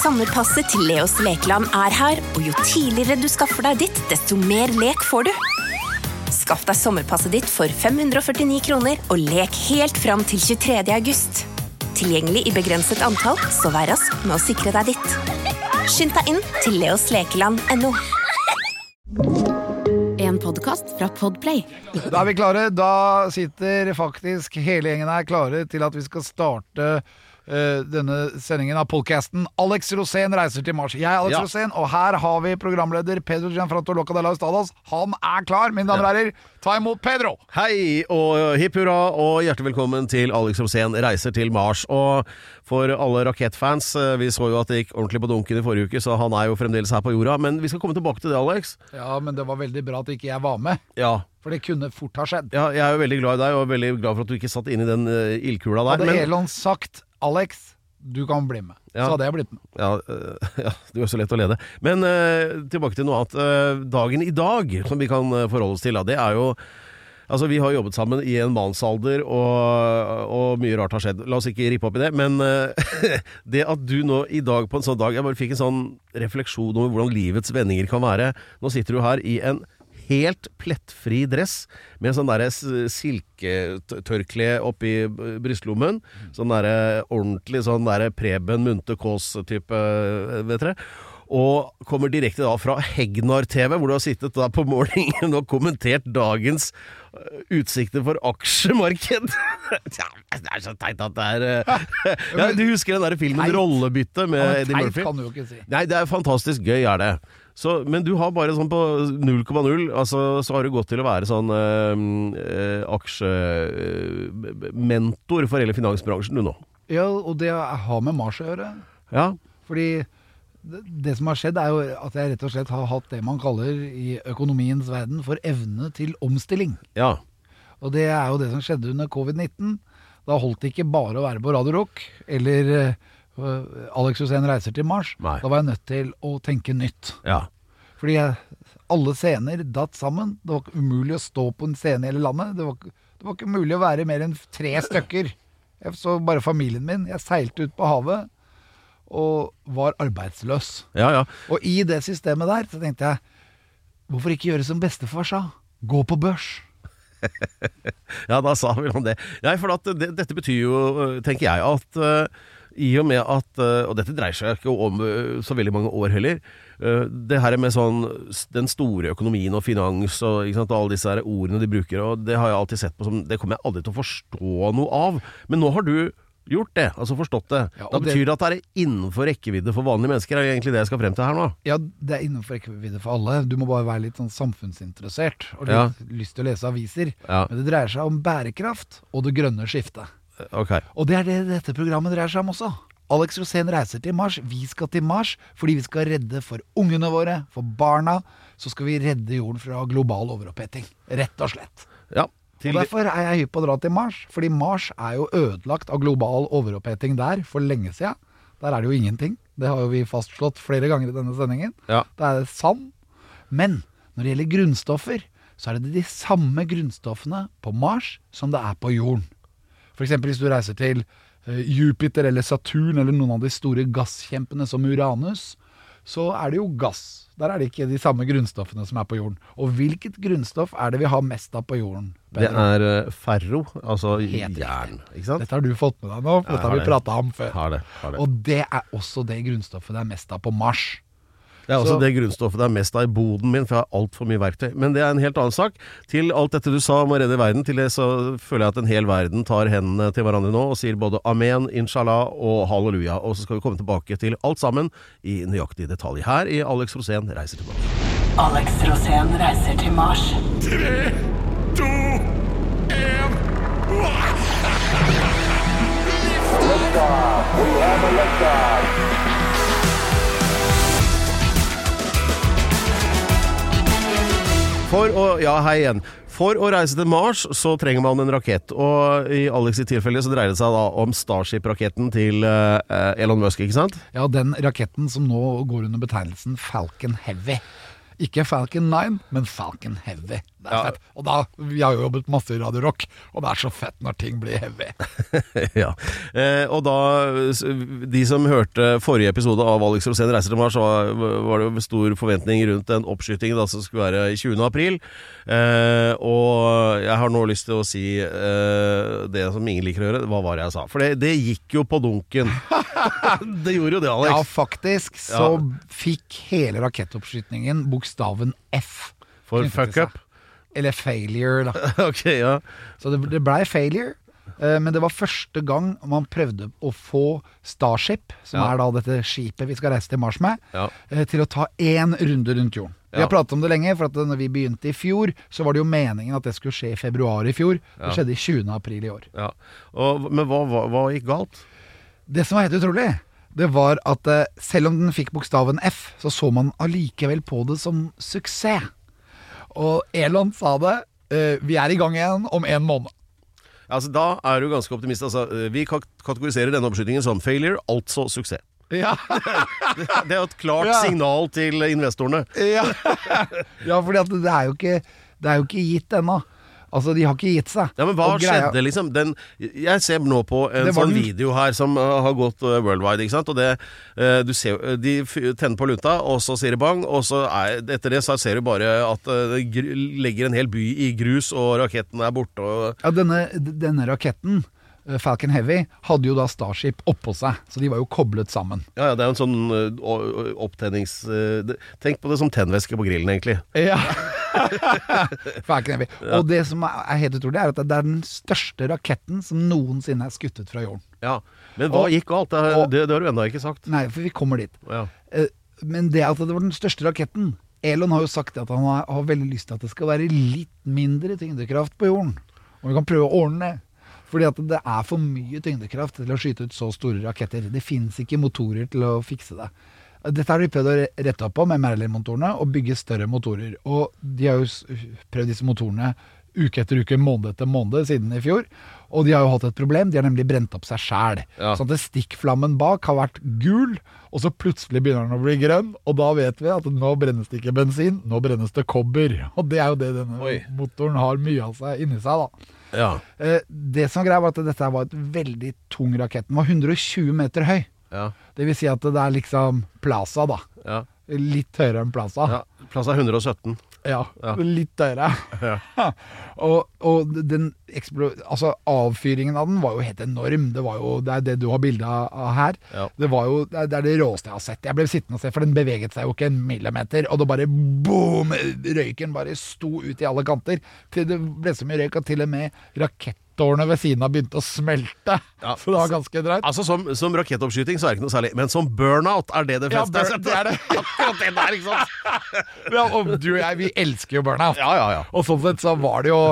Sommerpasset til Leos Lekeland her, og jo tidligere du skaffer deg ditt, desto mer lek får du. Skaff deg sommerpasset ditt for 549 kroner, og lek helt frem til 23. august. Tilgjengelig i begrenset antall, så vær rask med å sikre deg ditt. Skynd deg inn til leoslekeland.no. En podcast fra Podplay. Da vi klare, da sitter faktisk hele gjengen her klare til at vi skal starte denne sendingen av podcasten Alex Rosén reiser til Mars. Jeg er Alex Rosén, og her har vi programleder Pedro Gianfranco Loca de la Estadas. Han er klar, mine damer og herrer. Ta imot Pedro. Hei og hipp hurra og hjertelig velkommen til Alex Rosén reiser til Mars. Og for alle rakettfans, vi så jo at det gikk ordentlig på dunken i forrige uke, så han er jo fremdeles her på jorda. Men vi skal komme tilbake til det, Alex. Ja, men det var veldig bra at ikke jeg var med. Ja. For det kunne fort ha skjedd. Ja, jeg er jo veldig glad i deg, og veldig glad for at du ikke satt inn i den ildkula der. Hadde Elon sagt, Alex, du kan bli med. Ja. Så hadde jeg blitt med. Ja, du er så lett å lede. Men tilbake til noe annet. Dagen i dag, som vi kan forholde oss til, det er jo... Altså, vi har jobbet sammen i en mannsalder, og mye rart har skjedd. La oss ikke rippe opp i det, men det at du nå i dag, på en sånn dag, jeg bare fikk en sånn refleksjon over hvordan livets vendinger kan være. Nå sitter du her i en helt plettfri dress med en sånn der silketørkle oppi brystlommen, sånn der ordentlig sånn der Preben Munte Kås type, vet dere, og kommer direkte da fra Hegnar TV, hvor du har sittet da på morgenen og kommentert dagens utsikter for aksjemarked. Ja, det er så teit at det er ja, du husker den der filmen Rollebytte med Eddie Murphy? Teit kan du jo ikke si. Nei, det er fantastisk gøy, er det. Så, men du har bare sånn på 0,0, altså, så har du gått til å være sånn aksjementor for hele finansbransjen du nå. Ja, og det har med Mars å gjøre. Ja. Fordi det som har skjedd er jo at jeg rett og slett har hatt det man kaller i økonomiens verden for evne til omstilling. Ja. Og det er jo det som skjedde under covid-19. Da holdt det ikke bare å være på Radio Rock, eller Alex Rosén reiser til Mars. Nei. Da var jeg nødt til å tenke nytt. Ja. Fordi alle scener datt sammen. Det var ikke umulig å stå på en scene i hele landet. Det var ikke mulig å være mer enn 3 stykker. Jeg så bare familien min. Jeg seilte ut på havet og var arbeidsløs. Ja, ja. Og i det systemet der så tenkte jeg, hvorfor ikke gjøre som bestefar sa? Gå på børs. Ja, da sa vi om det. Nei, for at dette betyr jo, tenker jeg, at i og med at, og dette dreier seg ikke om så veldig mange år heller, det her med sånn den store økonomien og finans og, ikke sant, og alle disse her ordene de bruker, og det har jeg alltid sett på som, det kommer jeg aldri til å forstå noe av. Men nå har du gjort det, altså forstått det. Ja, da betyr det at det er innenfor rekkevidde for vanlige mennesker, er det egentlig det jeg skal frem til her nå? Ja, det er innenfor rekkevidde for alle. Du må bare være litt sånn samfunnsinteressert, og litt lyst til å lese aviser. Ja. Men det dreier seg om bærekraft og det grønne skiftet. Okay. Og det er det dette programmet dreier seg om også. Alex Rosén reiser til Mars, vi skal til Mars, fordi vi skal redde for ungene våre, for barna, så skal vi redde jorden fra global overoppheting. Rett og slett. Ja. Og derfor er jeg hypp på å dra til Mars, fordi Mars er jo ødelagt av global overoppheting der for lenge siden. Der er det jo ingenting. Det har jo vi fastslått flere ganger i denne sendingen. Ja. Det er sand. Men når det gjelder grunnstoffer, så er det de samme grunnstoffene på Mars som det er på jorden. For eksempel hvis du reiser til Jupiter eller Saturn eller noen av de store gasskjempene som Uranus, så er det jo gass. Der er det ikke de samme grunnstoffene som er på jorden. Og hvilket grunnstoff er det vi har mest av på jorden, Pedro? Det er ferro, altså jern, ikke sant? Dette har du fått med deg nå, for dette har vi pratet om før. Har det. Og det er også det grunnstoffet det er mest av på Mars. Det er også det grunnstoffet det er mest av i boden min, for jeg har alt for mye verktøy. Men det er en helt annen sak. Til alt dette du sa om å redde verden, til det så føler jeg at en hel verden tar hendene til hverandre nå og sier både amen, inshallah og halleluja. Og så skal vi komme tilbake til alt sammen i nøyaktig detalj her i Alex Rosén reiser til Mars. Alex Rosén reiser til Mars. 3, 2, 1 Liftoff! We have a liftoff! Hei igjen. For å reise til Mars så trenger man en rakett, og i Alex' tilfelle så dreier det seg da om Starship-raketten til Elon Musk, ikke sant? Ja, den raketten som nå går under betegnelsen Falcon Heavy. Ikke Falcon 9, men Falcon Heavy. Det er fett. Og da, vi har jo jobbet masse i Radio Rock, og det er så fett når ting blir heavy. Ja. Og da, de som hørte forrige episode av Alex Rosén reiser til Mars, så var det jo stor forventning rundt den oppskytingen da, som skulle være i 20. april. Og jeg har nå lyst til å si det som ingen liker å gjøre. Hva var det jeg sa? For det gikk jo på dunken. Det gjorde jo det, Alex. Ja, faktisk så fikk hele rakettoppskytningen bokstaven F. For fuck up? Eller failure, da. Ok, ja. Så det ble failure, men det var første gang man prøvde å få Starship, som er da dette skipet vi skal reise til Mars med, til å ta en runde rundt jorden. Vi har pratet om det lenge, for at når vi begynte i fjor, så var det jo meningen at det skulle skje i februar i fjor. Det skjedde i 20. april i år. Ja. Men hva gikk galt? Det som var helt utrolig, det var at selv om den fikk bokstaven F, så man allikevel på det som suksess. Og Elon sa det, vi er i gang igjen om 1 måned. Altså, da er du ganske optimist. Altså, vi kategoriserer denne oppskytingen som failure, altså suksess. Ja. Det er jo et klart signal til investorene. Ja, fordi at det er jo ikke gitt ennå. Altså, de har ikke gitt seg. Ja, men hva skjedde liksom? Jeg ser nå på en sånn video her som har gått worldwide, ikke sant? Og du ser, de tenner på lunta, og så sier det bang, og så etter det så ser du bare at det legger en hel by i grus, og raketten er borte. Ja, denne raketten, Falcon Heavy, hadde jo da Starship oppå seg, så de var jo koblet sammen. Ja, det er jo en sånn opptennings... Tenk på det som tennvæske på grillen, egentlig. Ja. Falcon Heavy. Og det som er helt utrolig, er at det er den største raketten som noensinne er skuttet fra jorden. Ja, men hva gikk galt? Det har du enda ikke sagt. Nei, for vi kommer dit. Ja. Men det at det var den største raketten, Elon har jo sagt at han har veldig lyst til at det skal være litt mindre tyngdekraft på jorden. Og vi kan prøve å ordne det. Fordi at det er for mye tyngdekraft til å skyte ut så store raketter. Det finnes ikke motorer til å fikse det. Dette har de prøvd å rette opp på med Merlin-motorene og bygge større motorer. Og de har jo prøvd disse motorene uke etter uke, måned etter måned siden i fjor. Og de har jo hatt et problem, de har nemlig brent opp seg selv. Ja. Sånn at stikkflammen bak har vært gul, og så plutselig begynner den å bli grønn. Og da vet vi at nå brennes det ikke bensin, nå brennes det kobber. Og det er jo det denne motoren har mye av seg inni seg da. Ja. Det som greia var at dette var et veldig tung rakett. Den var 120 meter høy. Ja. Det vil si at det er liksom Plaza da. Ja. Litt høyere enn Plaza. Ja. Plaza 117. Ja, litt høyere. Ja. og den altså avfyringen av den var jo helt enorm. Det er det du har bildet av her. Ja. Det er det råeste jeg har sett. Jeg ble sittende og se, for den beveget seg jo ikke en millimeter, og det bare boom, røyken bare sto ut i alle kanter. Til det ble så mye røyk at til og med rakettårene ved siden av begynte å smelte. Ja. Så det var ganske drøyt. Altså som rakettoppskyting så er det ikke noe særlig, men som burnout er det fleste. Ja, det er det. Akkurat det der, ikke sant? Ja, og du og jeg, vi elsker jo burnout. Ja. Og sånn sett så var det jo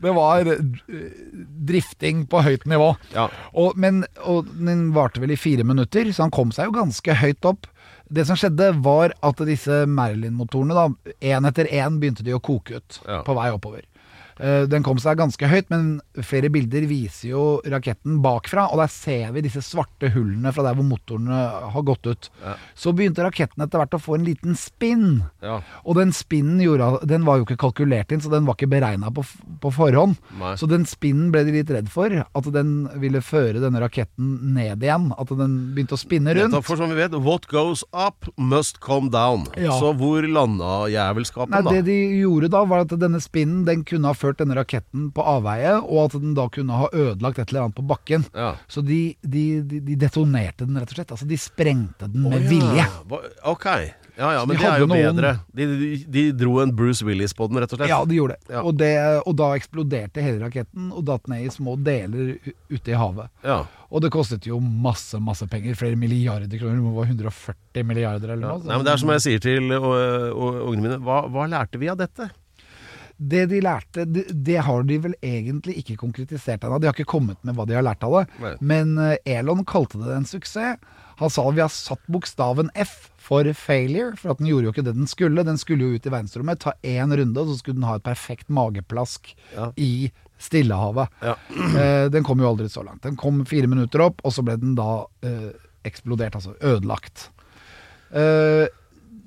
drifting på høyt nivå. Ja. Og den varte vel i 4 minutter, så han kom seg jo ganske høyt opp. Det som skjedde var at disse Merlin-motorene da, en etter en begynte de å koke ut på vei oppover. Den kom seg ganske høyt, men flere bilder viser jo raketten bakfra, og der ser vi disse svarte hullene fra der hvor motorene har gått ut. Ja. Så begynte raketten etter hvert å få en liten spinn, og den spinnen den var jo ikke kalkulert inn, så den var ikke beregnet på forhånd. Nei. Så den spinnen ble de litt redd for, at den ville føre denne raketten ned igjen, at den begynte å spinne rundt. For som vi vet, what goes up must come down. Ja. Så hvor landet jævelskapen da? Det de gjorde da, var at denne spinnen, den kunne ha ført denne raketten på avveie, og at den da kunne ha ødelagt et eller annet på bakken. Ja. Så de detonerte den rett og slett. Altså de sprengte den med vilje. Ok. Ja, men det er jo bedre. De dro en Bruce Willis på den, rett og slett. Ja, de gjorde det. Ja. Og da eksploderte hele raketten, og datt ned i små deler ute i havet. Ja. Og det kostet jo masse penger, flere milliarder kroner, det var 140 milliarder eller noe. Nei, men det er som jeg sier til ungene mine, hva lærte vi av dette? Det de lærte, det har de vel egentlig ikke konkretisert ennå. De har ikke kommet med hva de har lært av det. Nei. Men Elon kalte det en suksess. Han sa at vi har satt bokstaven F for failure, for at den gjorde jo ikke det den skulle. Den skulle jo ut i verdensrommet, ta 1 runde, og så skulle den ha et perfekt mageplask i Stillehavet. Ja. Den kom jo aldri så langt. Den kom 4 minutter opp, og så ble den da eksplodert, altså ødelagt.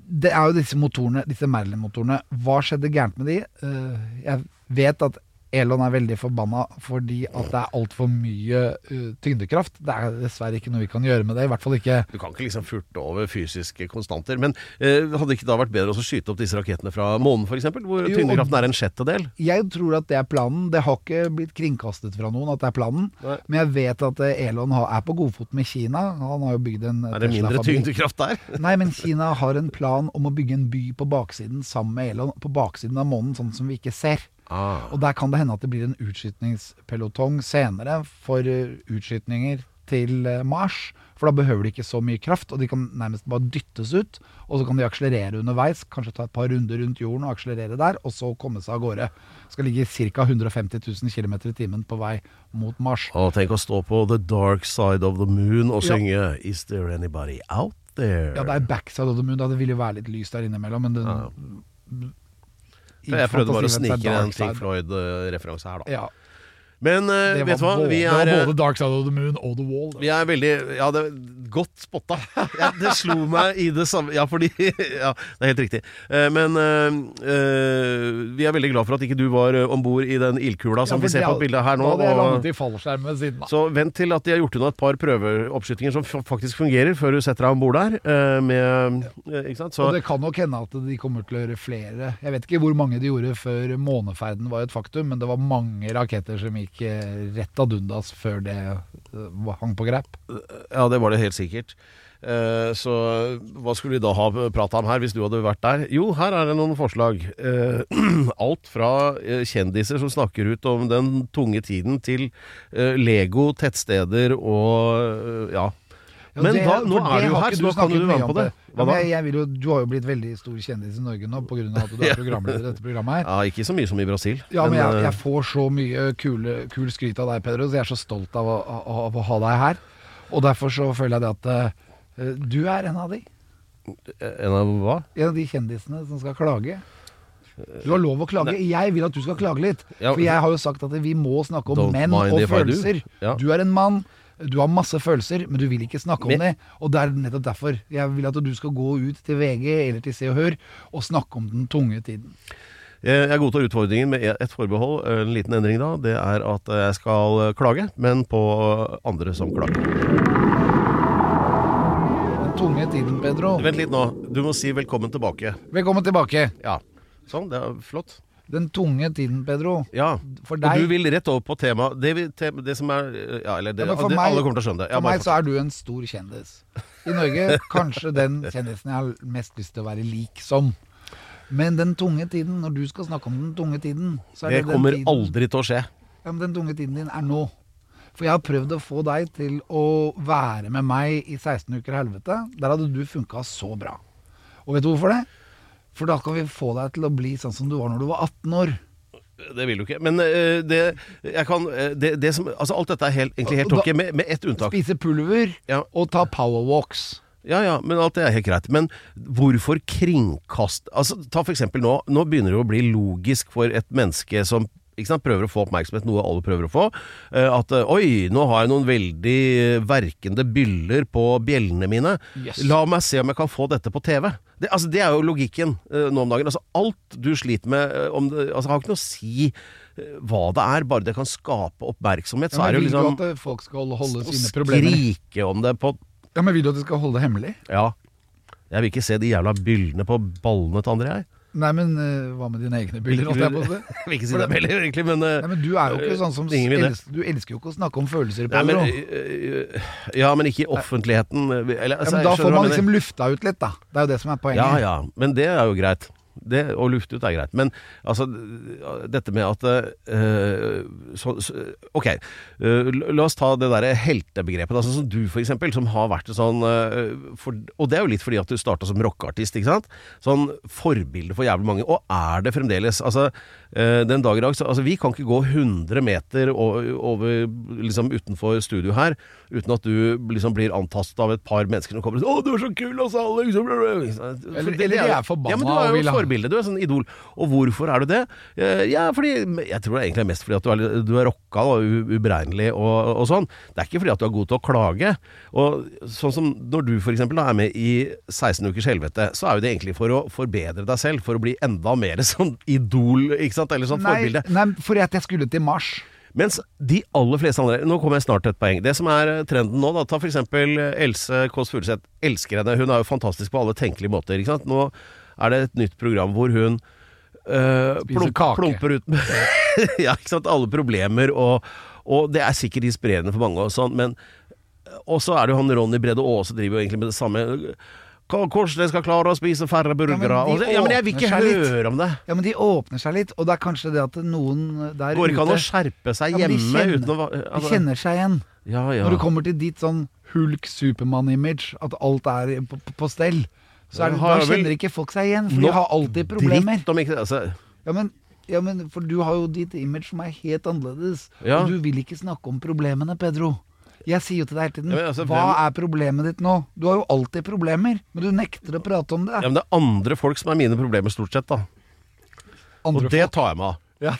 Det jo disse motorene, disse Merlin-motorene. Hva skjedde gærent med de? Jeg vet at Elon veldig forbanna fordi at det alt for mye tyngdekraft. Det dessverre ikke noe vi kan gjøre med det, i hvert fall ikke. Du kan ikke liksom furte over fysiske konstanter, men hadde det ikke da vært bedre å skyte opp disse rakettene fra månen for eksempel, hvor tyngdekraften en sjettedel? Jeg tror at det planen. Det har ikke blitt kringkastet fra noen at det planen. Nei. Men jeg vet at Elon på godfot med Kina. Han har jo bygd en det mindre tyngdekraft der? Nei, men Kina har en plan om å bygge en by på baksiden sammen med Elon, på baksiden av månen, sånn som vi ikke ser. Og der kan det hende at det blir en utskytningspelotong senere for utskytninger til Mars, for da behøver de ikke så mye kraft, og de kan nærmest bare dyttes ut, og så kan de akselerere underveis, kanskje ta et par runder rundt jorden og akselerere der, og så komme seg av gårde. Skal ligge ca. 150 000 km i timen på vei mot Mars. Tenk å stå på the dark side of the moon og synge Is there anybody out there? Ja, det backside of the moon, da det vil jo være litt lys der innimellom, men den... Jeg prøvde bare å snike en Pink Floyd-referanse her da. Ja. Men vet du hva? Det var både Dark Side of the Moon og The Wall. Vi veldig, det godt spotta. Det slo meg i det samme. Ja, fordi, ja, det helt riktig. Men vi veldig glad for at ikke du var ombord i den ildkula som vi ser på bildet her nå. Da hadde jeg landet i fallskjerm ved siden av. Så vent til at de har gjort unna et par prøveoppskytinger som faktisk fungerer, før du setter deg ombord der. Ikke sant? Så, og det kan nok hende at de kommer til å gjøre flere. Jeg vet ikke hvor mange de gjorde før måneferden var et faktum, men det var mange raketter som gikk rett av dundas før det hang på greip. Ja, det var det helt sikkert. Så hva skulle vi da ha pratet om her hvis du hadde vært der? Jo, her det noen forslag. Alt fra kjendiser som snakker ut om den tunge tiden til Lego, tettsteder og ja. Men nå du jo her, så da kan du være med på det. Du har jo blitt veldig stor kjendis i Norge nå på grunn av at du programleder i dette programmet her. Ja, ikke så mye som i Brasil. Ja, men jeg får så mye kul skryt av deg, Pedro, så jeg så stolt av å ha deg her. Og derfor så føler jeg det at du en av de. En av hva? En av de kjendisene som skal klage. Du har lov å klage. Jeg vil at du skal klage litt. For jeg har jo sagt at vi må snakke om menn og følelser. Du en mann. Du har masse følelser, men du vil ikke snakke om det. Og det nettopp derfor. Jeg vil at du skal gå ut til VG eller til Se og Hør og snakke om den tunge tiden. Jeg godtar utfordringen med et forbehold, en liten endring da. Det at jeg skal klage, men på andre som klager. Den tunge tiden, Pedro. Vent litt nå. Du må si velkommen tilbake. Velkommen tilbake. Ja, sånn, det flott. Den tunge tiden, Pedro. Ja, for deg, og du vil rett over på tema. Det som alle kommer til å skjønne det. For meg så du en stor kjendis. I Norge, kanskje den kjendisen jeg har mest lyst til å være lik som. Men den tunge tiden, når du skal snakke om den tunge tiden, så det kommer den tiden, aldri til å skje. Ja, men den tunge tiden din nå. For jeg har prøvd å få deg til å være med meg i 16 uker helvete. Der hadde du funket så bra. Og vet du hvorfor det? For da kan vi få deg til å bli sånn som du var når du var 18 år. Det vil du ikke. Men alt dette egentlig helt ok, med ett unntak. Spise pulver og ta powerwalks. Ja, men alt det helt greit. Men hvorfor kringkast? Altså, ta for eksempel nå begynner det å bli logisk for et menneske som prøver å få oppmerksomhet, noe alle prøver å få, at oi, nå har jeg noen veldig verkende byller på bjellene mine. Yes. La meg se om jeg kan få dette på TV. Det er jo logikken nå om dagen. Altså, alt du sliter med, har ikke noe å si hva det bare det kan skape oppmerksomhet. Så det jo liksom vil du at folk skal holde sine problemer? Skrike om det på... Ja, men vil du at de skal holde det hemmelig? Ja. Jeg vil ikke se de jævla byllene på ballene til andre, jeg. Nei, men hva med dine egne bilder? Jeg vil ikke si det heller, egentlig, men... Nei, men du jo ikke sånn som... Du elsker jo ikke å snakke om følelser, Pedro. Ja, men ikke i offentligheten. Men da får man liksom lufta ut litt, da. Det jo det som poenget. Ja, men det jo greit. Det å lufte ut greit. Men altså, dette med at ok, la oss ta det der heltebegrepet, altså som du for eksempel, som har vært sånn og det jo litt fordi at du startet som rockartist, ikke sant? Sånn forbilde for jævlig mange, og det fremdeles, altså den dag i dag, altså vi kan ikke gå 100 meter over liksom utenfor studio her, uten at du liksom blir antastet av et par mennesker som kommer og sier, å, du så kul, altså, alle liksom. Eller de forbanna og vil ha forbilde, du er sånn idol. Og hvorfor er du det? Ja, fordi, jeg tror det egentlig er mest fordi at du er rocka og uberegnelig og sånn. Det er ikke fordi at du er god til å klage. Og sånn som når du for eksempel er med i 16 ukers helvete, så er jo det egentlig for å forbedre deg selv, for å bli enda mer sånn idol, ikke sant? Eller sånn forbilde. Nei, fordi at jeg skulle til Mars. Mens de aller fleste andre, nå kommer jeg snart til et poeng. Det som er trenden nå, da, ta for eksempel Else Kåss Furuseth, elsker henne. Hun er jo fantastisk på alle tenkelige måter, ikke sant? Nå er det et nytt program hvor hun plumper ut med ja, ikke sant? Alle problemer, og det er sikkert inspirerende for mange og sånn, men også er det jo han Ronny Brede Aase driver jo egentlig med det samme. Hvordan de skal klare å spise færre burgere. Ja, men jeg vil ikke høre om det. Ja, men de åpner seg litt, og det er kanskje det at noen der går ikke an å skjerpe seg hjemme uten å de kjenner seg igjen. Ja. Når du kommer til ditt sånn Hulk-Supermann-image, at alt er på stell, så da kjenner ikke folk seg igjen, for de har alltid problemer. Dritt om ikke det, altså. Ja, men for du har jo ditt image som er helt annerledes, ja. Og du vil ikke snakke om problemene, Pedro. Jeg sier jo til deg hele tiden, ja, altså, hva er problemet ditt nå? Du har jo alltid problemer, men du nekter å prate om det. Ja, men det er andre folk som er mine problemer stort sett, da. Og det tar jeg meg av. Ja.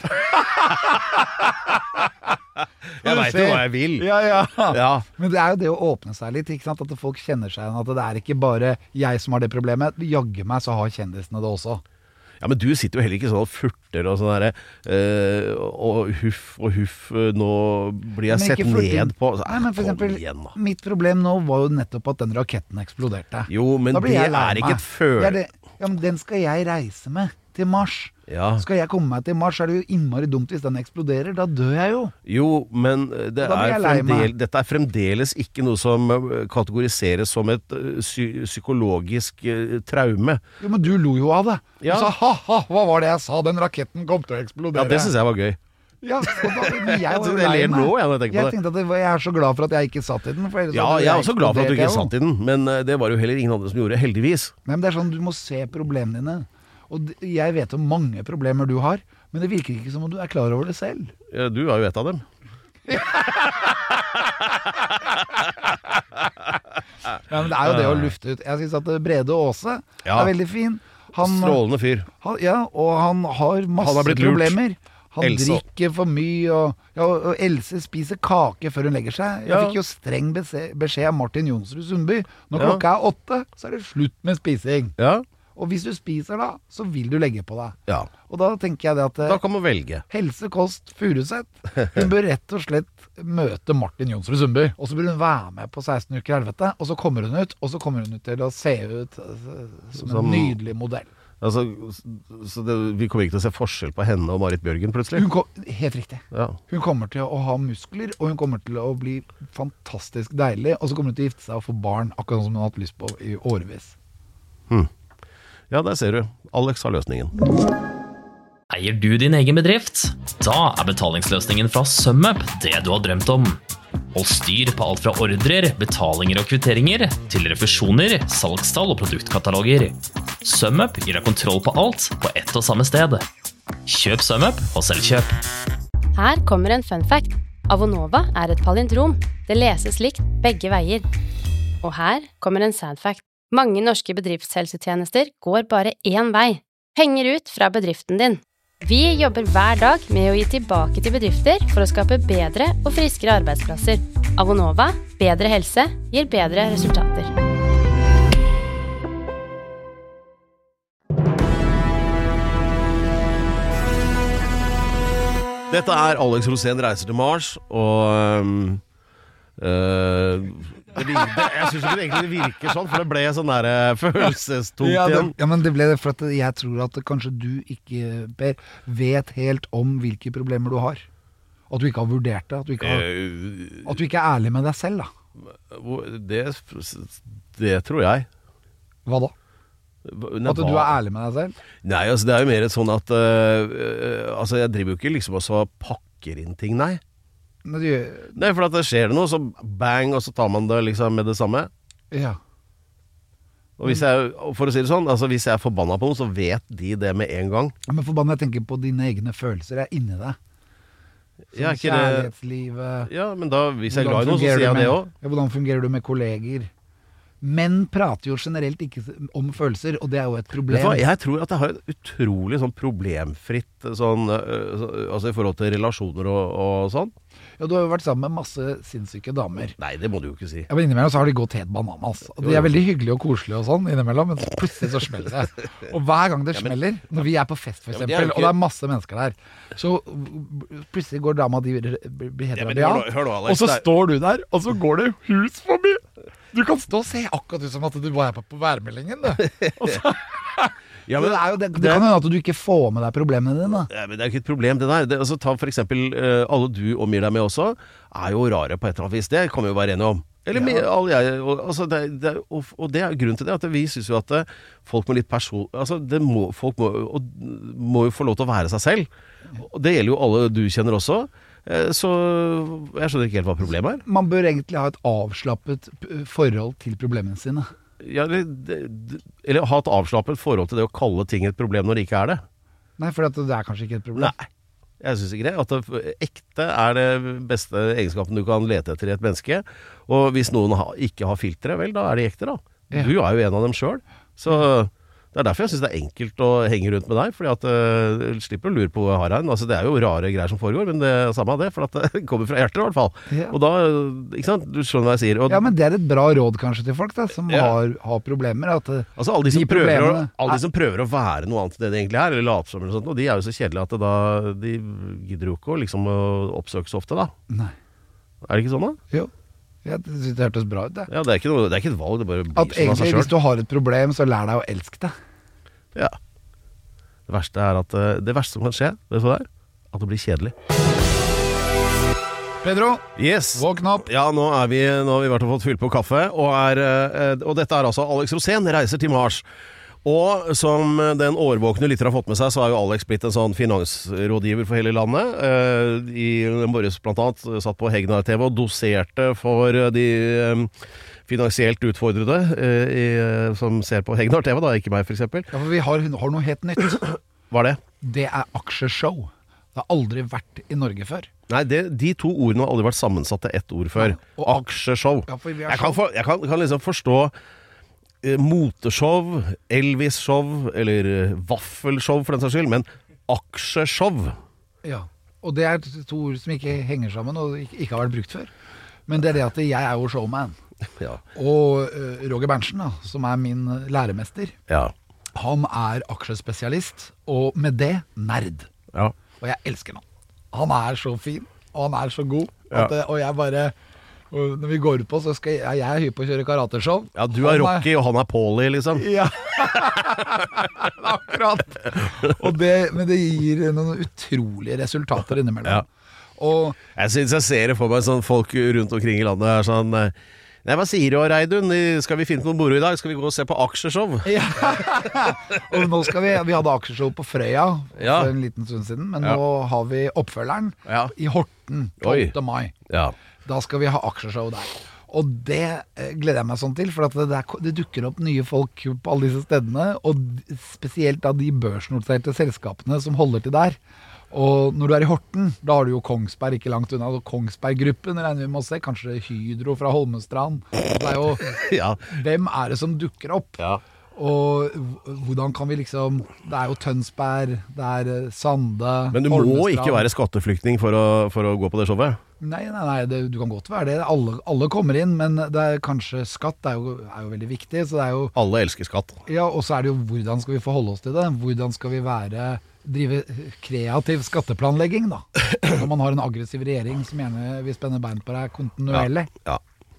Jeg vet jo hva jeg vil. Ja. Men det er jo det å åpne seg litt, ikke sant? At folk kjenner seg igjen, at det er ikke bare jeg som har det problemet. Jagge meg så har kjendisene det også. Ja, men du sitter jo heller ikke sånn og furter og sånn der, og huff, nå blir jeg sett ned på. Nei, men for eksempel, mitt problem nå var jo nettopp at den raketten eksploderte. Jo, men det er ikke et føle. Ja, men den skal jeg reise med til Mars. Ja. Skal jeg komme meg til Mars, er det jo innmari dumt hvis den eksploderer. Da dør jeg jo. Jo, men dette er fremdeles ikke noe som kategoriseres som et psykologisk traume. Jo, men du lo jo av det. Ja. Du sa, ha, hva var det jeg sa? Den raketten kom til å eksplodere. Ja, det synes jeg var gøy. Ja, men jeg var lei meg. Jeg tenkte at jeg er så glad for at jeg ikke satt i den. Ja, jeg er også glad for at du ikke satt i den, men det var jo heller ingen andre som gjorde, heldigvis. Nei, men det er sånn, du må se problemene dine. Og jeg vet om mange problemer du har, men det virker ikke som om du er klar over det selv. Ja, du er jo et av dem. Ja, men det er jo det å lufte ut. Jeg synes at Brede Aase er veldig fin. Strålende fyr. Og han har masse problemer. Han drikker for mye, og Else spiser kake før hun legger seg. Jeg fikk jo streng beskjed av Martin Jonsrud Sundby. Når klokka er 8, så er det slutt med spising. Ja. Og hvis du spiser da, så vil du legge på deg. Ja. Og da tenker jeg det at da kan man velge. Else Kåss Furuseth, hun bør rett og slett møte Martin Jonsrud Sundby. Og så bør hun være med på 16 uker helvete, og så kommer hun ut, til å se ut som en nydelig modell. Altså, vi kommer ikke til å se forskjell på henne og Marit Bjørgen plutselig? Helt riktig. Ja. Hun kommer til å ha muskler, og hun kommer til å bli fantastisk deilig, og så kommer hun til å gifte seg og få barn, akkurat som hun har hatt lyst på i årevis. Ja, der ser du. Alex har løsningen. Eier du din egen bedrift? Da er betalingsløsningen fra SumUp det du har drømt om. Hold styr på alt fra ordrer, betalinger og kvitteringer, til refusjoner, salgstall og produktkataloger. SumUp gir deg kontroll på alt på ett og samme sted. Kjøp SumUp og Selvkjøp. Her kommer en fun fact. Avonova er et palindrom. Det leses likt begge veier. Og her kommer en sad fact. Mange norske bedriftshelsetjenester går bare én vei. Penger ut fra bedriften din. Vi jobber hver dag med å gi tilbake til bedrifter for å skape bedre og friskere arbeidsplasser. Avonova, bedre helse, gir bedre resultater. Dette er Alex Rosén reiser til Mars, og jeg synes ikke egentlig det virker sånn, for det ble sånn der følelsestungt igjen. Ja, men det ble det for at jeg tror at kanskje du ikke, Per, vet helt om hvilke problemer du har. At du ikke har vurdert det, at du ikke er ærlig med deg selv, da. Det tror jeg. Hva da? At du er ærlig med deg selv? Nei, altså det er jo mer sånn at altså jeg driver jo ikke liksom og så pakker inn ting, nei. Nei, for at det skjer noe, så bang, og så tar man det liksom med det samme. Ja. Og for å si det sånn, altså hvis jeg er forbannet på noe, så vet de det med en gang. Men forbannet, jeg tenker på dine egne følelser, jeg er inni deg. Ja, kjærlighetslivet. Ja, men da, hvis jeg er glad i noe, så sier jeg det også. Ja, hvordan fungerer du med kolleger? Menn prater jo generelt ikke om følelser, og det er jo et problem. Jeg tror at jeg har et utrolig sånn problemfritt sånn, altså i forhold til relasjoner og sånn. Ja, du har jo vært sammen med masse sinnssyke damer. Nei, det må du jo ikke si. Ja, men innimellom så har de gått helt bananas. Og de er veldig hyggelige og koselige og sånn innimellom, men plutselig så smeller det. Og hver gang det smeller, når vi er på fest for eksempel, og det er masse mennesker der, så plutselig går dama di blir helt rabiat, og så står du der, og så går det hus forbi. Du kan stå og se akkurat ut som at du bare er på værmeldingen, og så... Ja, men det kan hende at du ikke får med deg problemene dine. Ja, men det er ikke et problem det der. Altså, ta for eksempel alle du omgir deg med også, er jo rare på et eller annet vis. Det kan vi jo være enige om. Eller alle jeg, altså, og det er grunnen til det, at vi synes jo at folk med litt altså, folk må jo få lov til å være seg selv. Og det gjelder jo alle du kjenner også. Så jeg skjønner ikke helt hva problemet er. Man bør egentlig ha et avslappet forhold til problemene sine. Ja, eller ha et avslappet forhold til det å kalle ting et problem når det ikke er det. Nei, for det er kanskje ikke et problem. Nei, jeg synes ikke det. At ekte er det beste egenskapen du kan lete etter i et menneske. Og hvis noen ikke har filtre, vel, da er de ekte da. Ja. Du er jo en av dem selv. Så det er derfor jeg synes det er enkelt å henge rundt med deg, fordi at du slipper å lure på hva jeg har her. Altså, det er jo rare greier som foregår, men det er samme av det, for at det kommer fra hjertet i hvert fall. Ja. Og da, ikke sant, du skjønner hva jeg sier. Og, ja, men det er et bra råd kanskje til folk da, som har problemer. At, altså alle de som prøver å være noe annet enn det egentlig er, eller late som eller sånt, og de er jo så kjedelige at de gidder jo ikke liksom, å oppsøke så ofte da. Nei. Er det ikke sånn da? Jo. Jeg synes det hørtes bra ut det. Ja, det er ikke et valg, det bare blir at som av seg selv. Hvis du har et problem, så lær deg å elske det. Ja. Det verste er at det verste som kan skje, vet du hva det er? At det blir kjedelig. Pedro, yes. Våkne opp. Ja, nå har vi vært og fått fylt på kaffe, og dette er altså Alex Rosén reiser til Mars. Og som den årvåkne lytter har fått med seg, så er jo Alex blitt en sånn finansrådgiver for hele landet. I morges blant annet satt på Hegnar TV og doserte for de finansielt utfordrede som ser på Hegnar TV, da, ikke meg for eksempel. Ja, for vi har noe helt nytt. Hva er det? Det er aksjeshow. Det har aldri vært i Norge før. Nei, de to ordene har aldri vært sammensatt til ett ord før. Ja, og aksjeshow. Ja, for vi jeg kan liksom forstå moteshow, Elvis-show eller vaffelshow for den saks skyld, men aksjeshow. Ja, og det er to ord som ikke henger sammen og ikke har vært brukt før. Men det er det at jeg er jo showman. Ja. Og Roger Berntsen, da, som er min læremester, han er aksjespesialist, og med det nerd. Ja. Og jeg elsker han. Han er så fin, og han er så god, og jeg bare... Og når vi går ut på, så skal jeg er hypp på å kjøre karateshow. Ja, du er Rocky, og han er Paulie, liksom. Ja, akkurat. Men det gir noen utrolige resultater innimellom. Ja. Og jeg synes jeg ser det for meg sånn folk rundt omkring i landet er sånn... Nei, hva sier du, Reidun? Skal vi finne på noe moro i dag? Skal vi gå og se på aksjeshow? Ja. Og nå skal vi hadde aksjeshow på Frøya for en liten stund siden, men nå har vi oppfølgeren i Horten 12. mai. Ja. Da skal vi ha aksjeshow der. Og det gleder jeg meg sånn til, for at det dukker opp nye folk på alle disse stedene, og spesielt av de børsnoterte selskapene som holder til der. Og når du er i Horten, da har du jo Kongsberg ikke langt unna, og Kongsberg-gruppen regner vi med å se, kanskje Hydro fra Holmestrand. Det er jo, hvem er det som dukker opp? Ja. Og hvordan kan vi liksom, det er jo Tønsberg, det er Sande, men du må ikke være skatteflyktning for å gå på det showet? Nei, du kan godt være det. Alle kommer inn, men det er kanskje skatt er jo veldig viktig, så det er jo... Alle elsker skatt. Ja, og så er det jo hvordan skal vi forholde oss til det? Hvordan skal vi drive kreativ skatteplanlegging da? Når man har en aggressiv regjering som gjerne vil spenne bein på deg kontinuerlig. Ja.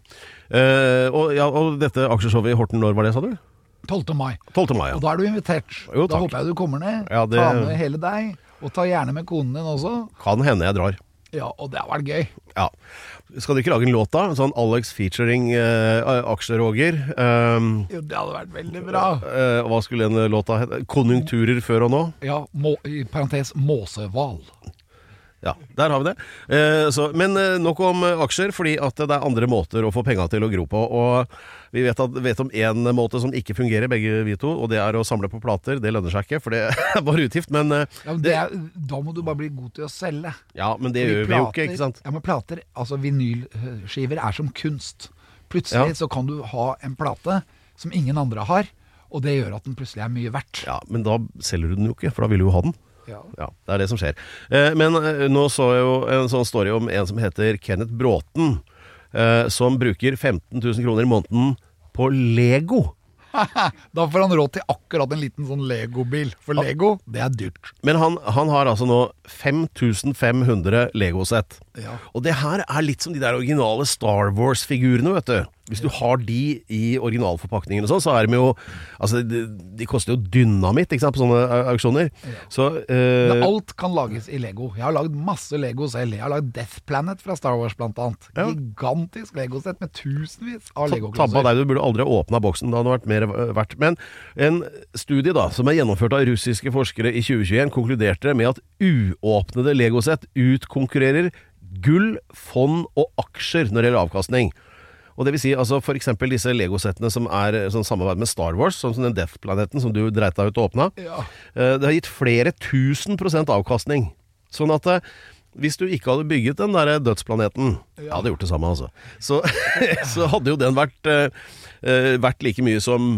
Og dette aksjeshowet i Horten, når var det, sa du? 12. mai. 12. mai, ja. Og da er du invitert. Jo, da håper jeg du kommer ned, ta med hele deg, og ta gjerne med konen din også. Kan hende jeg drar. Ja, og det har vært gøy. Ja. Skal du ikke lage en låt da? Sånn Alex featuring Aksje-Roger. Jo, det hadde vært veldig bra. Hva skulle en låt da hete? Konjunkturer før og nå? Ja, i parentes Måseval. Ja, der har vi det. Men nok om aksjer, fordi at det er andre måter å få penger til å gro på. Og vi vet om en måte som ikke fungerer, begge vi to, og det er å samle på plater. Det lønner seg ikke, for det er bare utgift. Men, da må du bare bli god til å selge. Ja, men det gjør vi jo ikke sant? Ja, men plater, altså vinylskiver er som kunst. Plutselig så kan du ha en plate som ingen andre har, og det gjør at den plutselig er mye verdt. Ja, men da selger du den jo ikke, for da vil du jo ha den. Ja. Ja, det er det som skjer. Men nå så jeg jo en sånn story om en som heter Kenneth Bråten, som bruker 15 000 kroner i måneden på Lego. Da får han råd til akkurat en liten sånn Lego-bil, for Lego, det er dyrt. Men han har altså nå 5500 Lego-sett. Ja. Og det her er litt som de der originale Star Wars-figurene, vet du. Hvis du har de i originalforpakningen og sånn, så er de jo, altså de koster jo dynamitt, ikke sant, på sånne auksjoner. Ja. Så, Men alt kan lages i Lego. Jeg har lagd masse Lego selv. Jeg har lagd Death Planet fra Star Wars blant annet. Ja. Gigantisk Lego-sett med tusenvis av Tabba Lego-klosser. deg, du burde aldri ha åpnet boksen, det hadde vært mer verdt. Men en studie da, som er gjennomført av russiske forskere i 2021, konkluderte med at uåpnede Lego-sett utkonkurrerer gull, fond og aksjer når det gjelder avkastning. Og det vil si, altså for eksempel disse Lego-settene som er sånn samarbeid med Star Wars, som den Death-planeten som du dreit deg ut og åpnet, det har gitt flere 1000% avkastning. Sånn at hvis du ikke hadde bygget den der dødsplaneten, jeg hadde gjort det samme altså, så hadde jo den vært like mye som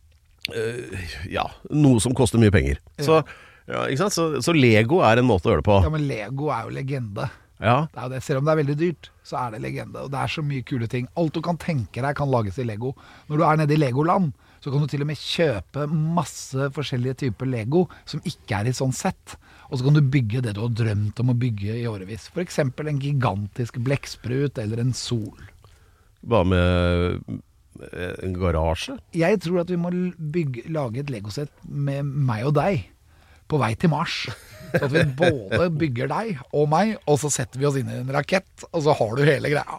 noe som koster mye penger. Så, ikke sant? Så Lego er en måte å gjøre det på. Ja, men Lego er jo legende. Ja. Det er jo det. Selv om det er veldig dyrt, så er det legende. Og det er så mye kule ting. Alt du kan tenke deg kan lages i Lego. Når du er nede i Legoland, så kan du til og med kjøpe masse forskjellige typer Lego som ikke er i sånn sett. Og så kan du bygge det du har drømt om å bygge i årevis. For eksempel en gigantisk blekksprut eller en sol. Hva med en garasje? Jeg tror at vi må lage et Lego-sett med meg og deg på vei til Mars. Så at vi både bygger deg og meg, og så setter vi oss inn i en rakett, og så har du hele greia.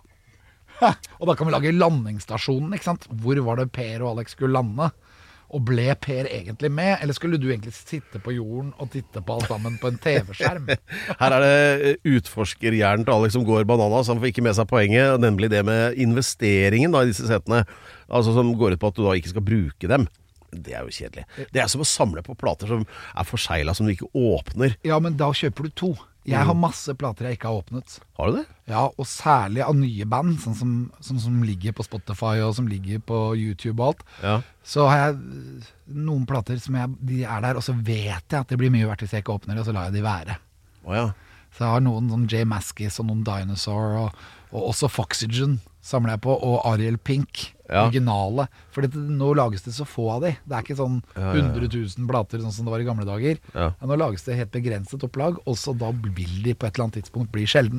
Og da kan vi lage landingsstasjonen, ikke sant? Hvor var det Per og Alex skulle lande? Og ble Per egentlig med, eller skulle du egentlig sitte på jorden og titte på alt sammen på en TV-skjerm? Her er det utforskerhjernen til Alex som går bananas, han får ikke med seg poenget, nemlig det med investeringen da, i disse settene, altså som går ut på at du da ikke skal bruke dem. Det er jo kjedelig. Det er som å samle på plater som er forseglet som du ikke åpner. Ja, men da kjøper du 2. Jeg har masse plater jeg ikke har åpnet. Har du det? Ja, og særlig av nye band, sånn som ligger på Spotify og som ligger på YouTube og alt. Ja. Så har jeg noen plater som de er der, og så vet jeg at det blir mye verdt hvis jeg ikke åpner det, og så lar jeg de være. Ja. Så jeg har noen sånn J. Maskis og noen Dinosaur, og også Foxygen samler jeg på, og Ariel Pink. Originale. For nå lages det så få av de. Det er ikke sånn 100 000 plater sånn som det var i gamle dager. Ja, nå lages det helt begrenset opplag, og så da vil de på et eller annet tidspunkt bli sjelden.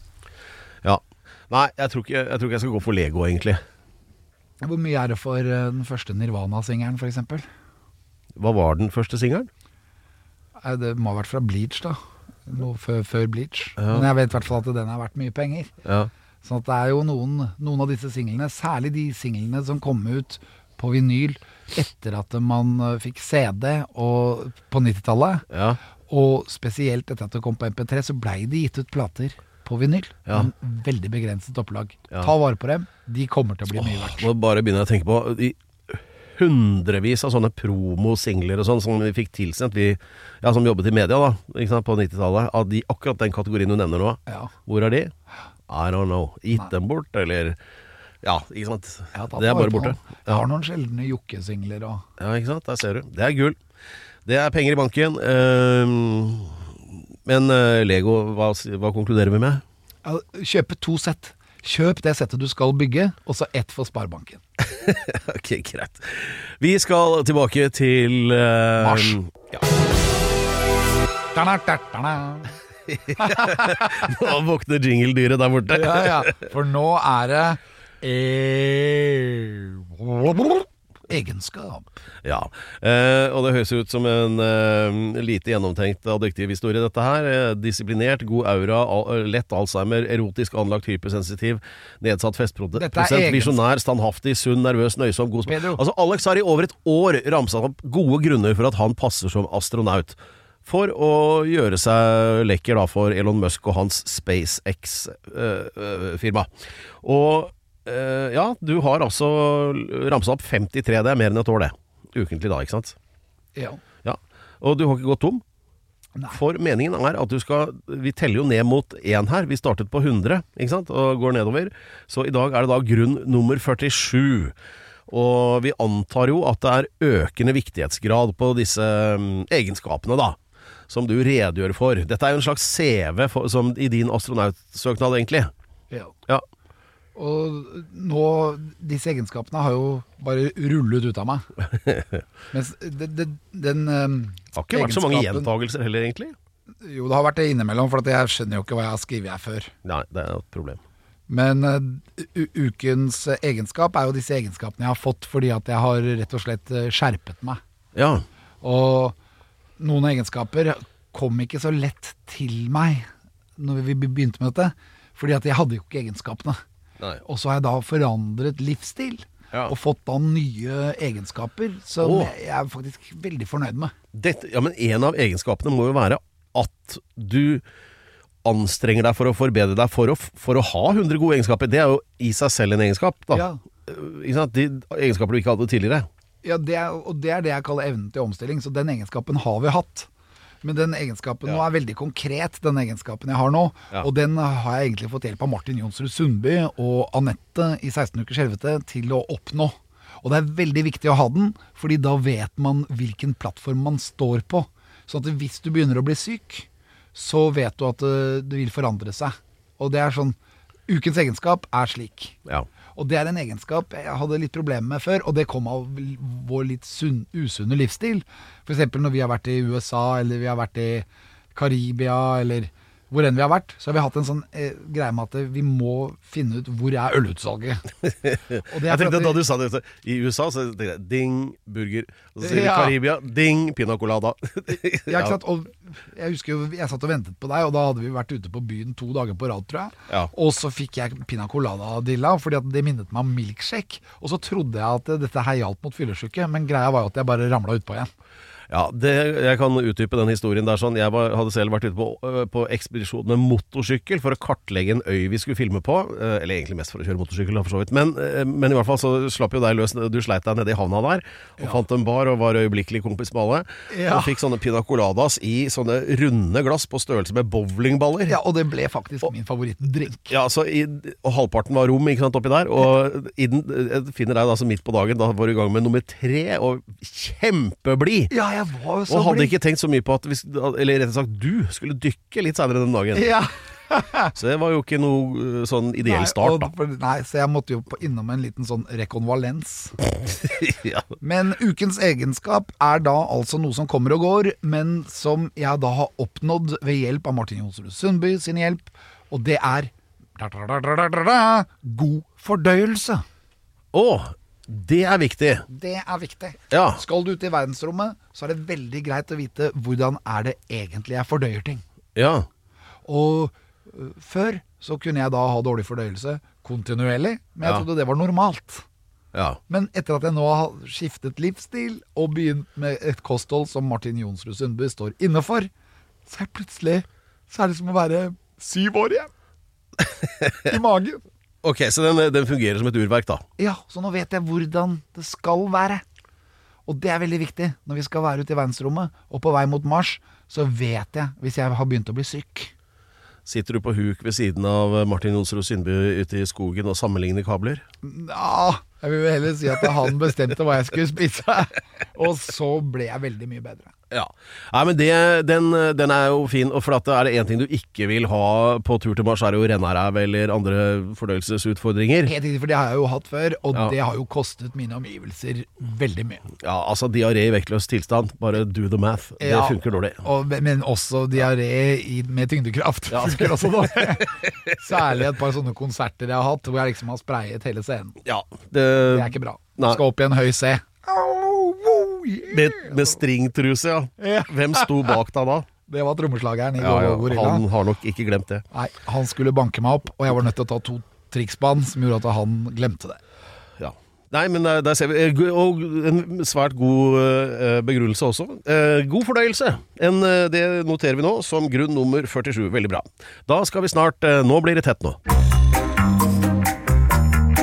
Ja. Nei, jeg tror ikke jeg skal gå for Lego egentlig. Hvor mye er det for den første Nirvana-singeren for eksempel? Hva var den første singeren? Det må ha vært fra Bleach da. Noe før Bleach. Men jeg vet i hvert fall at den har vært mye penger. Ja. Sånn at det er jo noen av disse singlene, særlig de singlene som kom ut på vinyl etter at man fikk CD og på 90-tallet, og spesielt etter at det kom på MP3, så ble de gitt ut plater på vinyl. En veldig begrenset opplag. Ta vare på dem, de kommer til å bli mye verdt. Nå bare begynner jeg å tenke på de hundrevis av sånne promosingler og sånn som vi fikk tilsendt, som jobbet i media da, ikke sant, på 90-tallet, av akkurat den kategorien du nevner nå. Hvor er de? I don't know. Gitt dem bort, eller ikke sant? Det er bare borte. Jeg har noen sjeldne jokkesingler og... Ja, ikke sant? Der ser du. Det er gull. Det er penger i banken. Men Lego, hva konkluderer vi med? Kjøpe 2 sett. Kjøp det settet du skal bygge, og så 1 for Sparebanken. Ok, greit. Vi skal tilbake til Mars. Ja. Nå våkner jingle-dyret der borte. Ja. For nå er det egenskap. Ja, og det høres ut som en lite gjennomtenkt adjektiv historie dette her. Disiplinert, god aura, lett Alzheimer, erotisk anlagt, hypersensitiv, nedsatt festprosent, visjonær, standhaftig, sunn, nervøs, nøysom, god Altså Alex har i over et år ramset opp gode grunner for at han passer som astronaut. For å gjøre seg lekker da for Elon Musk og hans SpaceX-firma. Og du har altså ramset opp 53, det er mer enn et år det. Ukentlig da, ikke sant? Ja. Og du har ikke gått tom? Nei. For meningen at vi teller jo ned mot 1 her, vi startet på 100, ikke sant, og går nedover. Så i dag det da grunn nummer 47. Og vi antar jo at det økende viktighetsgrad på disse egenskapene da, som du redegjør for. Dette jo en slags CV som i din astronautsøknad egentlig. Ja. Og nå, disse egenskapene har jo bare rullet ut av meg. Mens den har ikke vært så mange gjentagelser heller egentlig. Jo, det har vært det innimellom, for jeg skjønner jo ikke hva jeg har skrevet her før. Nei, det et problem. Men ukens egenskap jo disse egenskapene jeg har fått fordi at jeg har rett og slett skjerpet meg. Ja. Og noen egenskaper kom ikke så lett til meg når vi begynte med dette, fordi at jeg hadde jo ikke egenskapene. Nei. Og så har jeg da forandret livsstil og fått da nye egenskaper som jeg faktisk veldig fornøyd med. Men en av egenskapene må jo være at du anstrenger deg for å forbedre deg for å ha 100 gode egenskaper. Det jo i seg selv en egenskap da. Ja. De egenskaper du ikke hadde tidligere. Ja, og det det jeg kaller evnen til omstilling, så den egenskapen har vi hatt. Men den egenskapen nå veldig konkret, den egenskapen jeg har nå, og den har jeg egentlig fått hjelp av Martin Jonsrud Sundby og Anette i 16 ukers helvete til å oppnå. Og det veldig viktig å ha den, fordi da vet man hvilken plattform man står på. Sånn at hvis du begynner å bli syk, så vet du at det vil forandre seg. Og det sånn, ukens egenskap slik. Ja. Og det en egenskap jeg hadde litt problemer med før, og det kom av vår litt usunne livsstil. For eksempel når vi har vært i USA, eller vi har vært i Karibia, eller hvor enn vi har vært, så har vi hatt en sånn greie med at vi må finne ut hvor ølutsalget. Og det jeg tenkte da du sa det i USA, så tenkte jeg ding, burger. Og så sier vi Karibia, ding, pina colada. Ja, ikke sant? Og jeg husker jo, jeg satt og ventet på deg, og da hadde vi vært ute på byen 2 dager på rad, tror jeg. Ja. Og så fikk jeg pina colada-dilla, fordi at det minnet meg om milkshake. Og så trodde jeg at dette her hjalp mot fyllesyke, men greia var jo at jeg bare ramlet ut på igjen. Ja, jeg kan utdype den historien der sånn. Jeg hadde selv vært ute på ekspedisjon med motorsykkel for å kartlegge en øy vi skulle filme på. Eller egentlig mest for å kjøre motorsykkel, for så vidt. Men i hvert fall så slapp jo deg løs. Du sleit deg nede i havna der, og fant en bar og var øyeblikkelig kompis med alle. Og fikk sånne pina coladas i sånne runde glass på størrelse med bowlingballer. Ja, og det ble faktisk min favorittdrink. Ja, og halvparten var rom, ikke sant, oppi der. Og jeg finner deg da så midt på dagen, da var du i gang med nummer 3, og kjempeblid. Ja, og hadde ikke tenkt så mye på at eller rett og slett du skulle dykke litt senere den dagen. Ja. Så det var jo ikke noe sånn ideell start da. Nei, så jeg måtte jo innom en liten sånn rekonvalens. Ja. Men ukens egenskap da altså noe som kommer og går, men som jeg da har oppnådd ved hjelp av Martin Jonsrud Sundby sin hjelp, og det god fordøyelse. Det viktig. Det viktig. Ja. Skal du ut i verdensrommet, så det veldig greit å vite hvordan det egentlig jeg fordøyer ting. Ja. Og før så kunne jeg da ha dårlig fordøyelse kontinuerlig, men jeg trodde det var normalt. Ja. Men etter at jeg nå har skiftet livsstil og begynt med et kosthold som Martin Jonsrud Sundby står innenfor, så plutselig så det som å være 7 år igjen i magen. Ok, så den fungerer som et urverk da? Ja, så nå vet jeg hvordan det skal være. Og det veldig viktig. Når vi skal være ute i verdensrommet og på vei mot Mars, så vet jeg hvis jeg har begynt å bli syk. Sitter du på huk ved siden av Martin Jonsrud Sundby ute i skogen og sammenligner kabler? Ja, jeg vil heller si at han bestemte hva jeg skulle spise. Og så ble jeg veldig mye bedre. Ja, nei, men den jo fin. Og for at det en ting du ikke vil ha på tur til Mars, jo rennaræv eller andre fordøyelsesutfordringer. Helt riktig, for det har jeg jo hatt før, og det har jo kostet mine omgivelser veldig mye. Ja, altså diaré i vektløs tilstand, bare do the math. Det funker dårlig. Men også diaré med tyngdekraft funker også dårlig. Særlig et par sånne konserter jeg har hatt, hvor jeg liksom har sprayet hele scenen. Ja, det ikke bra. Skal opp i en høy C. Med stringtruse, ja. Hvem sto bak deg da? Det var trommeslageren i Gorilla. Han har nok ikke glemt det. Nei, han skulle banke meg opp, og jeg var nødt til å ta 2 triks på han, som gjorde at han glemte det. Ja. Nei, men der ser vi. Og en svært god begrunnelse også. God fordøyelse. Det noterer vi nå som grunn nummer 47. Veldig bra. Da skal vi snart Nå blir det tett nå.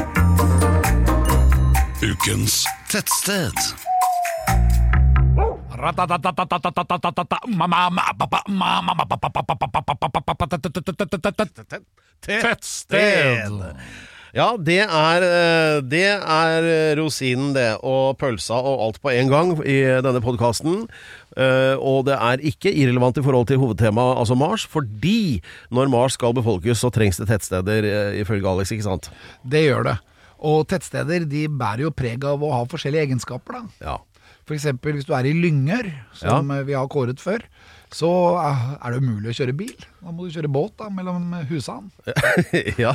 Ukens tettsted. Tettsted. Ja, det er rosinen det, og pølsa og alt på en gang i denne podcasten. Og det er ikke irrelevant i forhold til hovedtemaet, altså Mars, fordi når Mars skal befolkes, så trengs det tettsteder, ifølge Alex, ikke sant? Det gjør det. Og tettsteder, de bærer jo preg av å ha forskjellige egenskaper, da. Ja. For eksempel hvis du er i Lyngør, som vi har kåret før, så er det umulig å kjøre bil. Da må du kjøre båt da, mellom husene. Ja.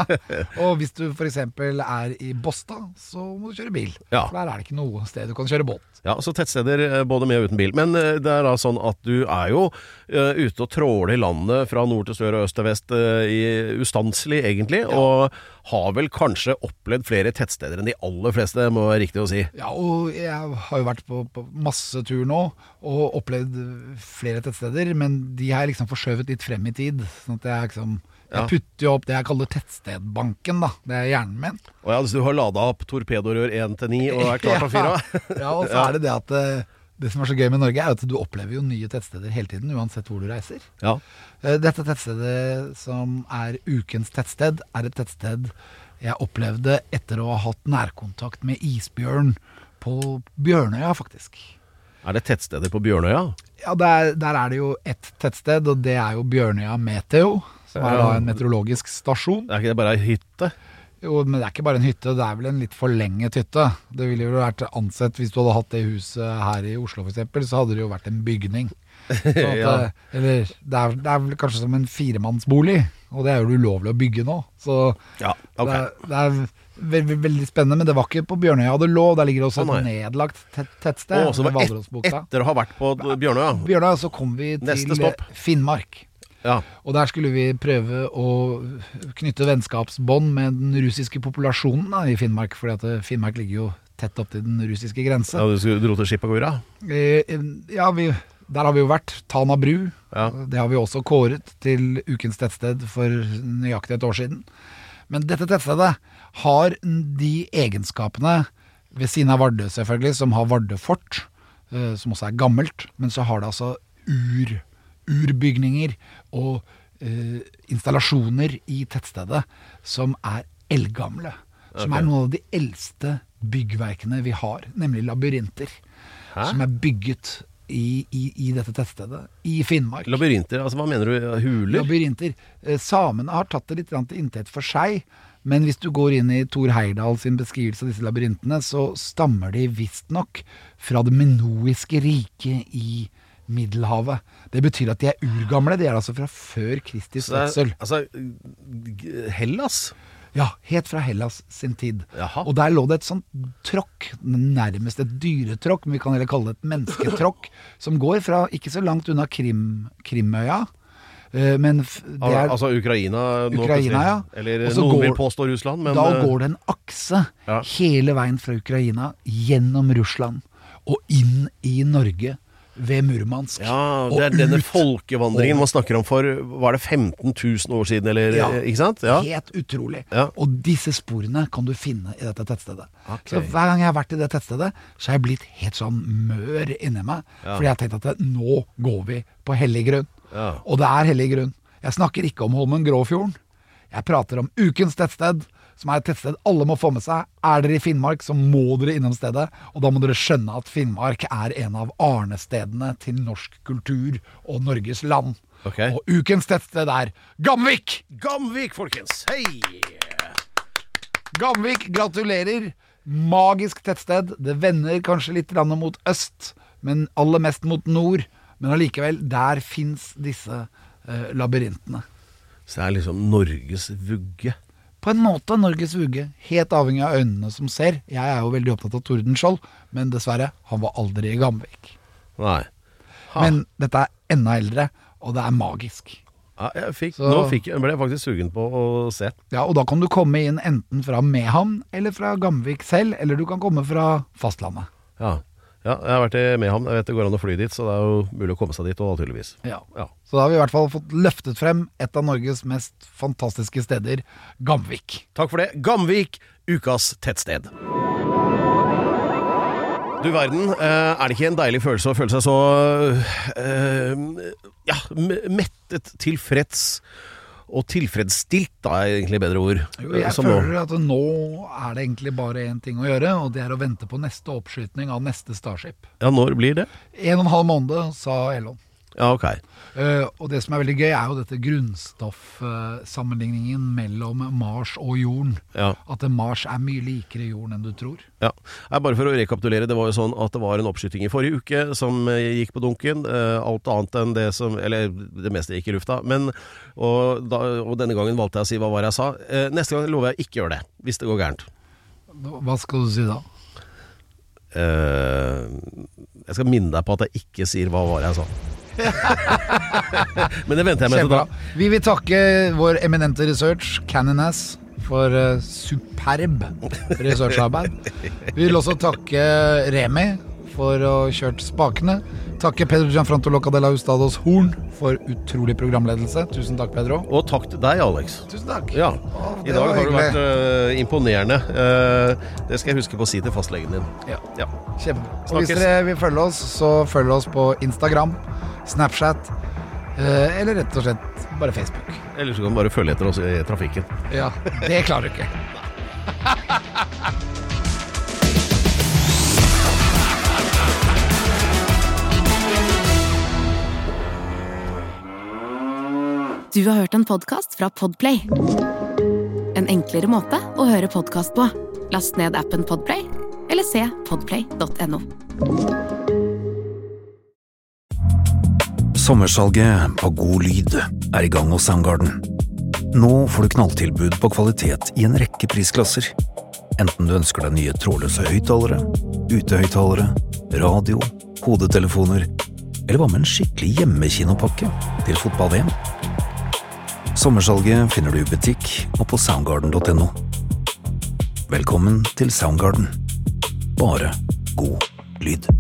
Og hvis du for eksempel er i Båstad, så må du kjøre bil. Ja. For der er det ikke noe sted du kan kjøre båt. Ja, så tettsteder både med og uten bil. Men det er da sånn at du er jo ute og tråler i landet fra nord til sør og øst til vest ustanselig egentlig, og har vel kanskje opplevd flere tettsteder enn de aller fleste, må være riktig å si. Ja, og jeg har jo vært på masse tur nå, og opplevd flere tettsteder, men de har liksom forskjøvet litt frem i tid, sånn at jeg liksom... Jeg putter jo opp det jeg kaller tettstedbanken da. Det er hjernen min. Og ja, så du har ladet opp torpedorør 1-9 og er klart å fyre? Ja, og så er det at det som er så gøy med Norge er at du opplever jo nye tettsteder hele tiden, uansett hvor du reiser. Ja. Dette tettstedet som er ukens tettsted, er et tettsted jeg opplevde etter å ha hatt nærkontakt med isbjørn på Bjørnøya, faktisk. Er det tettsteder på Bjørnøya? Ja, der er det jo et tettsted, og det er jo Bjørnøya Meteo, som er da en meteorologisk stasjon. Er ikke det bare en hytte? Jo, men det er ikke bare en hytte, det er vel en litt forlenget hytte. Det ville jo vært ansett, hvis du hadde hatt det huset her i Oslo for eksempel, så hadde det jo vært en bygning. At, eller det er vel kanskje som en 4-mannsbolig, og det er jo ulovlig å bygge nå. Så ja, okay. det er veldig spennende, men det var ikke på Bjørnøya det lå. Der ligger det også et nedlagt tettsted. Så det var etter å ha vært på Bjørnøya? Bjørnøya, så kom vi til Finnmark. Ja. Og der skulle vi prøve å knytte vennskapsbånd med den russiske populasjonen da, i Finnmark, fordi at Finnmark ligger jo tett opp til den russiske grense. Ja, du dro til Skipagura? Ja, der har vi jo vært. Tana Bru. Ja. Det har vi også kåret til ukens tettsted for nøyaktig et år siden. Men dette tettstedet har de egenskapene ved siden av Vardø selvfølgelig, som har Vardø fort, som også er gammelt, men så har det altså urbygninger og installasjoner i tettstedet som er eldgamle, som er noen av de eldste byggverkene vi har, nemlig labyrinter, som er bygget i dette tettstedet i Finnmark. Labyrinter, altså hva mener du? Huler? Labyrinter. Samene har tatt det litt til inntekt for seg, men hvis du går inn i Thor Heyerdahl sin beskrivelse av disse labyrintene, så stammer de visst nok fra det minoiske riket i Middelhavet. Det betyr at de er urgamle. De er altså fra før Kristi fødsel. Altså, Hellas? Ja, helt fra Hellas sin tid. Jaha. Og der lå det et sånt tråkk, nærmest et dyretråkk, men vi kan heller kalle det et mennesketråkk, som går fra ikke så langt unna Krimøya. Men det er altså Ukraina, ja. Eller noen vil påstå Russland, men da går det en akse hele veien fra Ukraina gjennom Russland og inn i Norge ved Murmansk. Ja, det er denne folkevandringen man snakker om for, var det 15 000 år siden, eller, ikke sant? Ja, helt utrolig. Ja. Og disse sporene kan du finne i dette tettstedet. Okay. Så hver gang jeg har vært i det tettstedet, så har jeg blitt helt sånn mør inni meg, fordi jeg har tenkt at nå går vi på hellig grunn. Ja. Og det er hellig grunn. Jeg snakker ikke om Holmen Gråfjorden. Jeg prater om ukens tettsted, som er et tettsted alle må få med seg. Er dere i Finnmark, så må dere innom stedet, og da må dere skjønne at Finnmark er en av arnestedene til norsk kultur og Norges land. Okay. Og ukens tettsted er Gamvik! Gamvik, folkens! Hei! Gamvik, gratulerer! Magisk tettsted. Det vender kanskje litt mot øst, men aller mest mot nord. Men allikevel, der finnes disse labyrintene. Så det er liksom Norges vugge? På en måte Norges vugge, helt avhengig av øynene som ser. Jeg er jo veldig opptatt av Tordenskjold, men dessverre, han var aldri i Gamvik. Nei. Men dette er enda eldre, og det er magisk. Ja, nå ble jeg faktisk sugen på å se. Ja, og da kan du komme inn enten fra Mehamn, eller fra Gamvik selv, eller du kan komme fra fastlandet. Ja, jeg har vært i Mehamn. Jeg vet det går an å fly dit, så det er jo mulig å komme seg dit, og tydeligvis. Ja. Så da har vi i hvert fall fått løftet frem et av Norges mest fantastiske steder, Gamvik. Takk for det. Gamvik, ukas tettsted. Du verden, det ikke en deilig følelse å føle seg så mettet, tilfreds og tilfredsstilt, da egentlig bedre ord. Jo, jeg føler at nå det egentlig bare en ting å gjøre, og det å vente på neste oppskytning av neste Starship. Ja, når blir det? 1,5 måned, sa Elon. Ja, ok. Og det som veldig gøy jo dette grunnstoff-sammenligningen mellom Mars og Jorden. Ja. At Mars mye likere Jorden enn du tror. Ja, bare for å rekapitulere, det var jo sånn at det var en oppskyting i forrige uke som gikk på dunken. Alt annet enn det som, eller det meste gikk i lufta. Men, og denne gangen valgte jeg å si hva var jeg sa. Neste gang lover jeg ikke gjøre det, hvis det går gærent. Hva skal du si da? Jeg skal minne deg på at jeg ikke sier hva var jeg sa. Men det venter jeg med til da. Vi vil takke vår eminente research Canonas for superb researcharbeid. Vi vil også takke Remi for å ha kjørt spakene. Takke Pedro Gianfranto Locadella Hustados Horn for utrolig programledelse. Tusen takk, Pedro. Og takk til deg, Alex. Tusen takk. Ja, i dag har du vært imponerende. Det skal jeg huske på å si til fastlegen din. Ja. Kjempebra. Og hvis dere vil følge oss, så følg oss på Instagram, Snapchat, eller rett og slett bare Facebook. Eller så kan du bare følge etter oss i trafikken. Ja, det klarer du ikke. Du har hørt en podcast fra Podplay. En enklere måte å høre podcast på. Last ned appen Podplay, eller se podplay.no. Sommersalget på God Lyd i gang hos Soundgarden. Nå får du knalltilbud på kvalitet i en rekke prisklasser. Enten du ønsker deg nye trådløse høyttalere, utehøyttalere, radio, hodetelefoner, eller hva med en skikkelig hjemmekinopakke til fotball-VM? Sommersalget finner du i butikk og på soundgarden.no. Velkommen til Soundgarden. Bare god lyd.